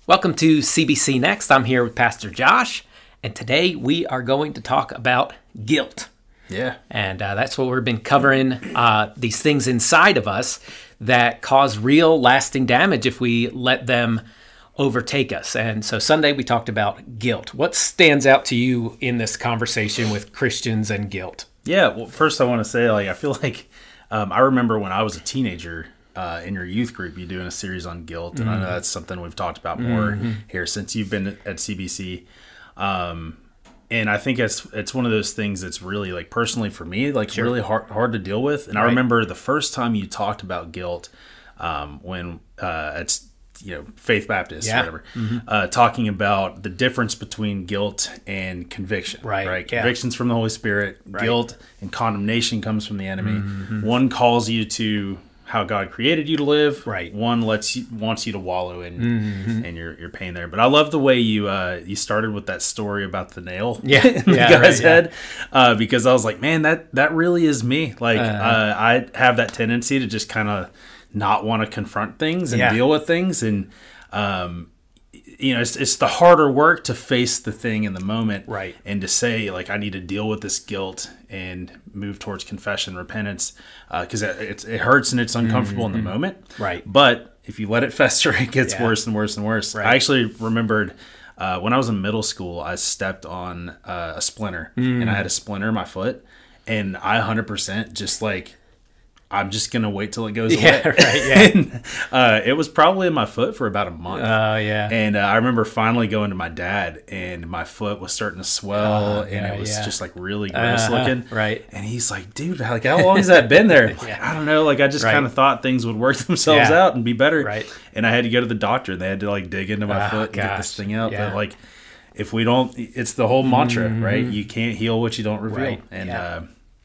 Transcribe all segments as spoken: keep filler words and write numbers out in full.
Welcome to C B C Next. I'm here with Pastor Josh, and today we are going to talk about guilt. Yeah. And uh, that's what we've been covering, uh, these things inside of us that cause real lasting damage if we let them overtake us. And so Sunday we talked about guilt. What stands out to you in this conversation with Christians and guilt? Yeah. Well, first I want to say, like, I feel like um, I remember when I was a teenager uh, in your youth group, you doing a series on guilt. And mm-hmm. I know that's something we've talked about more mm-hmm. here since you've been at C B C. Um, and I think it's it's one of those things that's really, like, personally for me, like, sure. really hard hard to deal with. And right. I remember the first time you talked about guilt um, when uh, it's you know, Faith Baptist yeah. or whatever, mm-hmm. uh, talking about the difference between guilt and conviction. Right. right? Yeah. Conviction's from the Holy Spirit. Right. Guilt and condemnation comes from the enemy. Mm-hmm. One calls you to how God created you to live. Right. One lets you, wants you to wallow in mm-hmm. in your, your pain there. But I love the way you uh, you started with that story about the nail yeah. in the yeah, guy's right, head, yeah. uh, because I was like, man, that that really is me. Like, uh, uh, I have that tendency to just kind of not want to confront things and yeah. deal with things, and um, you know, it's it's the harder work to face the thing in the moment, right? And to say, like, I need to deal with this guilt and move towards confession, repentance, because uh, it, it hurts and it's uncomfortable mm-hmm. in the moment, right? But if you let it fester, it gets yeah. worse and worse and worse. Right. I actually remembered uh, when I was in middle school, I stepped on uh, a splinter, mm. and I had a splinter in my foot, and I one hundred percent just like, I'm just going to wait till it goes yeah, away. Right, yeah. and, uh, it was probably in my foot for about a month. Oh, uh, yeah. And uh, I remember finally going to my dad, and my foot was starting to swell, uh, and yeah, it was yeah. just like really gross uh, looking. Right. And he's like, dude, like, how long has that been there? Like, yeah. I don't know. Like, I just right. kind of thought things would work themselves yeah. out and be better. Right. And I had to go to the doctor. They had to, like, dig into my oh, foot and gosh. get this thing out. Yeah. But, like, if we don't, it's the whole mantra, mm-hmm. right? You can't heal what you don't reveal. Right. And, yeah. uh,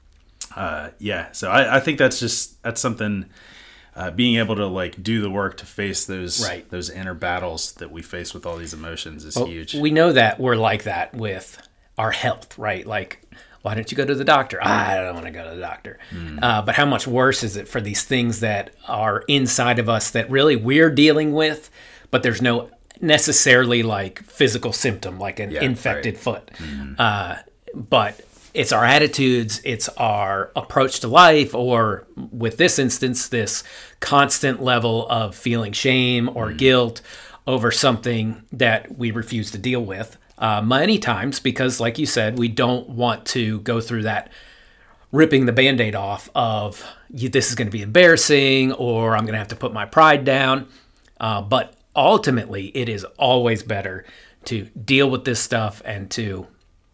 Uh, yeah, so I, I think that's just that's something. Uh, being able to, like, do the work to face those right. those inner battles that we face with all these emotions is well, huge. We know that we're like that with our health, right? Like, why don't you go to the doctor? Ah, I don't want to go to the doctor. Mm. Uh, but how much worse is it for these things that are inside of us that really we're dealing with, but there's no necessarily like physical symptom, like an yeah, infected right. foot. Mm. Uh, but it's our attitudes, it's our approach to life, or with this instance, this constant level of feeling shame or mm. guilt over something that we refuse to deal with uh, many times because, like you said, we don't want to go through that ripping the Band-Aid off of this is going to be embarrassing or I'm going to have to put my pride down. Uh, but ultimately, it is always better to deal with this stuff and to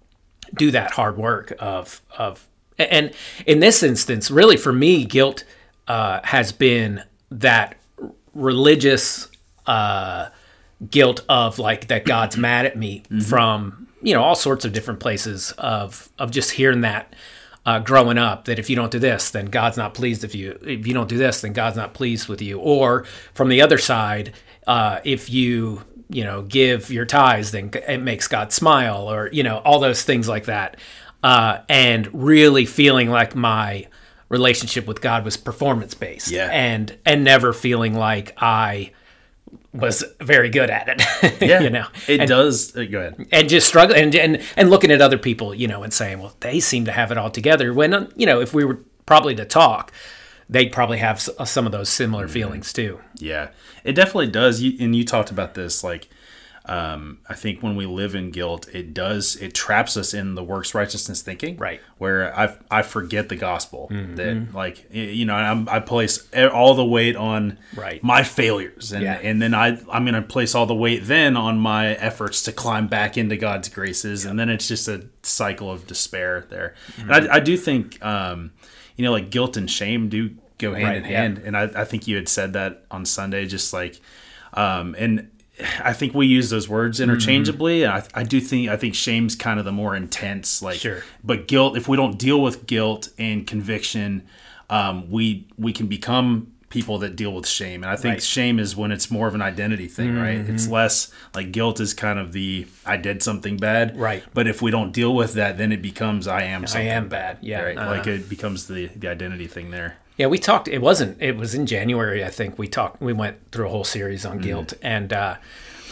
do that hard work of of and in this instance, really for me, guilt uh, has been that religious uh, guilt of like that God's mad at me mm-hmm. from you know all sorts of different places of of just hearing that uh, growing up that if you don't do this, then God's not pleased with you. If you don't do this, then God's not pleased with you. Or from the other side, uh, if you you know, give your tithes, then it makes God smile, or, you know, all those things like that. Uh, and really feeling like my relationship with God was performance-based. Yeah. And and never feeling like I was very good at it. Yeah. you know, it and, does. Uh, go ahead. And just struggling and, and, and looking at other people, you know, and saying, well, they seem to have it all together. When, you know, if we were probably to talk, they'd probably have some of those similar mm-hmm. feelings too. Yeah, it definitely does. You, and you talked about this, like, um, I think when we live in guilt, it does, it traps us in the works righteousness thinking. Right. Where I I forget the gospel. Mm-hmm. That, like, you know, I'm, I place all the weight on right. my failures. And, yeah. and then I, I'm going to place all the weight then on my efforts to climb back into God's graces. Yep. And then it's just a cycle of despair there. Mm-hmm. And I, I do think, um, you know, like guilt and shame do go hand right, in hand. yeah. And I, I think you had said that on Sunday, just like, um, and I think we use those words interchangeably. Mm-hmm. I, I do think, I think shame's kind of the more intense, like, sure. but guilt, if we don't deal with guilt and conviction, um, we, we can become people that deal with shame. And I think right. shame is when it's more of an identity thing, mm-hmm. right? It's less like guilt is kind of the, I did something bad. Right. But if we don't deal with that, then it becomes, I am something I am bad. Yeah. Right? Uh, like it becomes the, the identity thing there. Yeah, we talked, it wasn't, it was in January, I think we talked, we went through a whole series on guilt. Mm-hmm. And uh,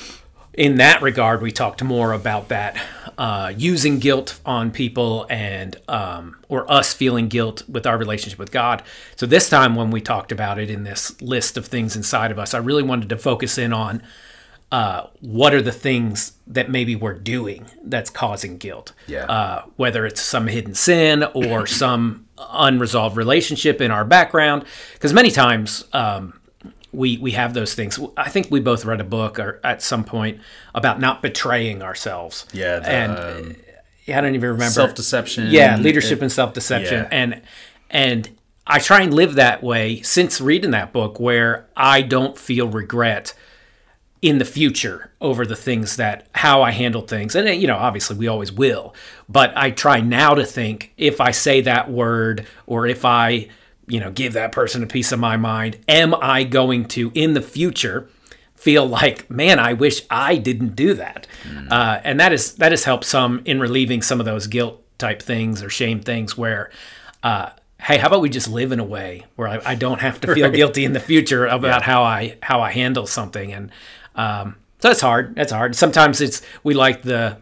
in that regard, we talked more about that, uh, using guilt on people and um, or us feeling guilt with our relationship with God. So this time when we talked about it in this list of things inside of us, I really wanted to focus in on uh, what are the things that maybe we're doing that's causing guilt. Yeah. Uh, whether it's some hidden sin or some unresolved relationship in our background. Because many times... Um, We we have those things. I think we both read a book or at some point about not betraying ourselves. Yeah, the, and um, I don't even remember self-deception. Yeah, leadership it, and self-deception. Yeah. And and I try and live that way since reading that book, where I don't feel regret in the future over the things that how I handle things. And you know, obviously we always will, but I try now to think if I say that word or if I you know, give that person a piece of my mind, am I going to, in the future, feel like, man, I wish I didn't do that? Mm. Uh, and that is that has helped some in relieving some of those guilt type things or shame things where, uh, hey, how about we just live in a way where I, I don't have to feel right. guilty in the future about yeah. how I how I handle something? And um, so it's hard. It's hard. Sometimes it's we like the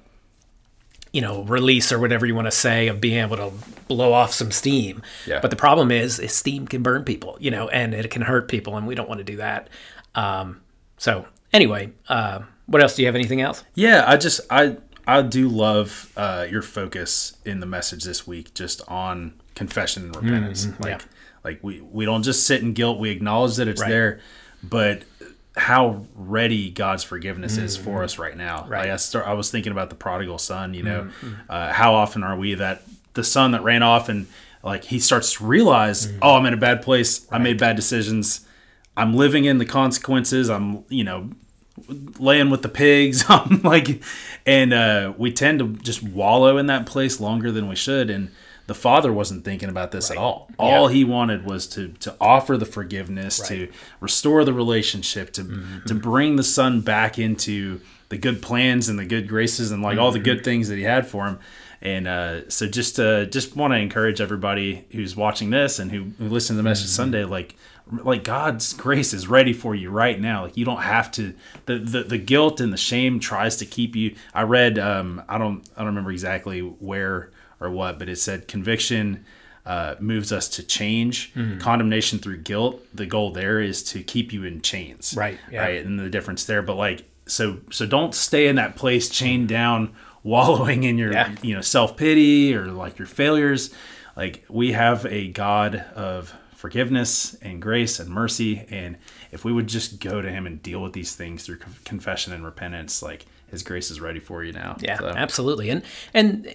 you know, release or whatever you want to say of being able to blow off some steam. Yeah. But the problem is, is steam can burn people, you know, and it can hurt people, and we don't want to do that. Um, so anyway, uh, what else? Do you have anything else? Yeah, I just, I, I do love uh, your focus in the message this week, just on confession and repentance. Mm-hmm. Like, yeah. like we, we don't just sit in guilt. We acknowledge that it's right. there, but how ready God's forgiveness mm-hmm. is for us right now. Right. Like I start, I was thinking about the prodigal son, you know, mm-hmm. uh, how often are we that the son that ran off and like, he starts to realize, mm-hmm. oh, I'm in a bad place. Right. I made bad decisions. I'm living in the consequences. I'm, you know, laying with the pigs. I'm like, and uh, we tend to just wallow in that place longer than we should. And the father wasn't thinking about this right. at all. All yeah. he wanted was to to offer the forgiveness, right. to restore the relationship, to mm-hmm. to bring the son back into the good plans and the good graces and like mm-hmm. all the good things that he had for him. And uh, so just uh, just want to encourage everybody who's watching this and who, who listened to the message mm-hmm. Sunday, like like God's grace is ready for you right now. Like you don't have to. The the, the guilt and the shame tries to keep you. I read. Um, I don't I don't remember exactly where or what, but it said conviction uh, moves us to change. Mm-hmm. Condemnation through guilt, the goal there is to keep you in chains. Right. Yeah. Right. And the difference there. But like, so so don't stay in that place chained down, wallowing in your yeah. you know self-pity or like your failures. Like we have a God of forgiveness and grace and mercy. And if we would just go to him and deal with these things through confession and repentance, like his grace is ready for you now. Yeah, so. Absolutely. And and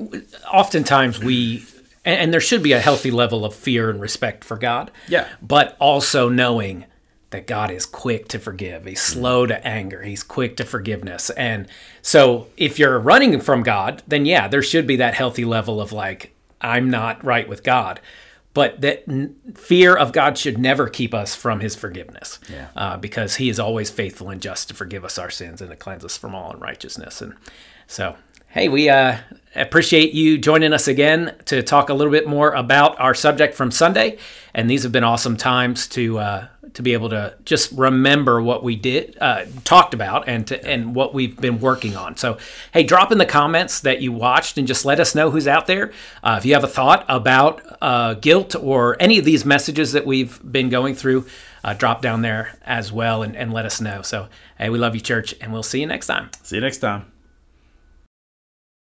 oftentimes we, and there should be a healthy level of fear and respect for God. Yeah. But also knowing that God is quick to forgive. He's slow to anger. He's quick to forgiveness. And so if you're running from God, then yeah, there should be that healthy level of like, I'm not right with God. But that n- fear of God should never keep us from his forgiveness, yeah. uh, because he is always faithful and just to forgive us our sins and to cleanse us from all unrighteousness. And so, hey, we uh, appreciate you joining us again to talk a little bit more about our subject from Sunday. And these have been awesome times to uh, to be able to just remember what we did, uh, talked about, and to, and what we've been working on. So, hey, drop in the comments that you watched and just let us know who's out there. Uh, if you have a thought about uh, guilt or any of these messages that we've been going through, uh, drop down there as well and, and let us know. So, hey, we love you, church, and we'll see you next time. See you next time.